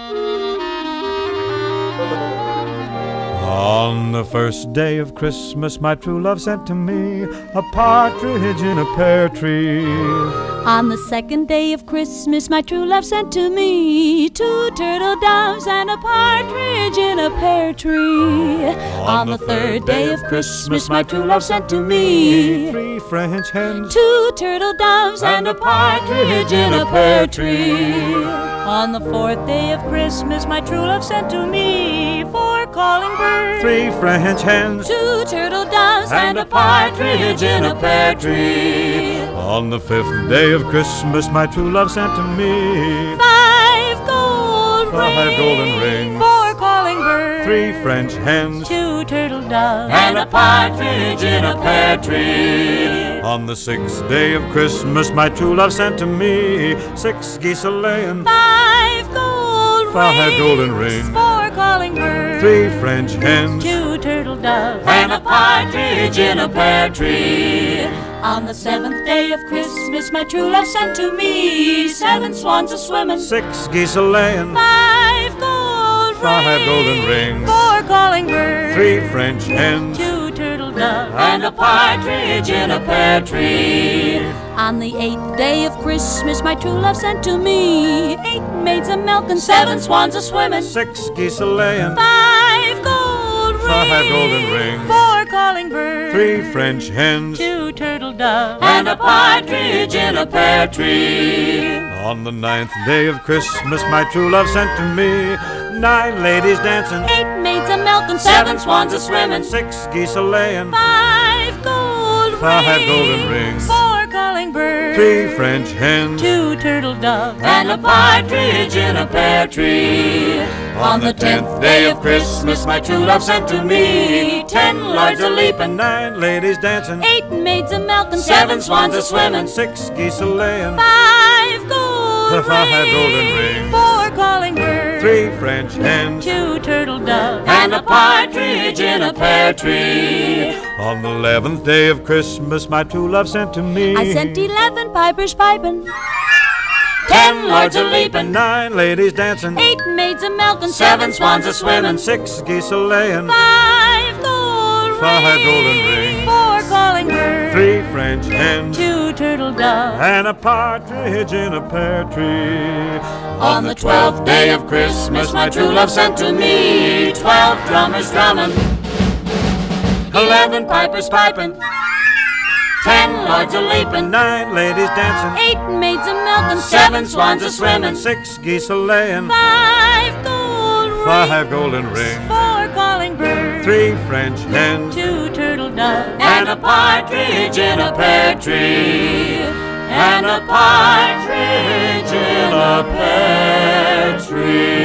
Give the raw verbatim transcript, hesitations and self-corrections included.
On the first day of Christmas, my true love sent to me a partridge in a pear tree. On the second day of Christmas, my true love sent to me two turtle doves and a partridge in a pear tree. On the third day of Christmas, my true love sent to me three French hens, two turtle doves and a partridge in a pear tree. On the fourth day of Christmas, my true love sent to me four calling birds, three French hens, two turtle doves and a partridge in a pear tree. On the fifth day of Christmas, my true love sent to me five gold five rings, golden rings, four calling birds, three French hens, two turtle doves and a partridge in a pear tree. On the sixth day of Christmas, my true love sent to me six geese a-laying, five gold five rings, golden rings, four calling birds, three French hens, two turtle doves and a partridge in a pear tree. On the seventh day of Christmas, my true love sent to me seven swans a-swimming, six geese a-laying, five gold five rings, golden rings, four calling birds, three French hens, two turtle doves and a partridge in a pear tree. On the eighth day of Christmas, my true love sent to me eight maids a-milking, seven swans a-swimming, Six geese a-laying, five gold rings, five golden rings, four calling birds, three French hens, two turtle doves and a partridge in a pear tree. On the ninth day of Christmas, my true love sent to me nine ladies dancing, eight maids a-milking, seven swans a-swimming, six geese a-laying, five gold five rings, golden rings, four calling birds, three French hens, two turtle doves and a partridge in a pear tree. On the tenth day of Christmas, my true love sent to me ten lords a-leaping, nine ladies dancing, eight maids a-milking, seven swans a-swimming, six geese a-laying, five gold five rings, golden rings, four calling birds, three French hens, two turtle doves and a partridge in a pear tree. On the eleventh day of Christmas, my true love sent to me I sent eleven pipers piping, ten lords a-leaping, nine ladies dancing, eight maids a-milking, seven swans a-swimming, six geese a-laying, five gold five rings, golden rings, four calling birds, three French hens, two turtle doves and a partridge in a pear tree. On the twelfth day of Christmas, my true love sent to me twelve drummers drumming, eleven pipers piping, ten lords a-leaping, nine ladies dancing, eight maids a-milking, seven swans a-swimming, six geese a-laying, five gold rings, five golden rings, four calling birds, three French hens, two turtle doves and a partridge in a pear tree, and a partridge in a pear tree.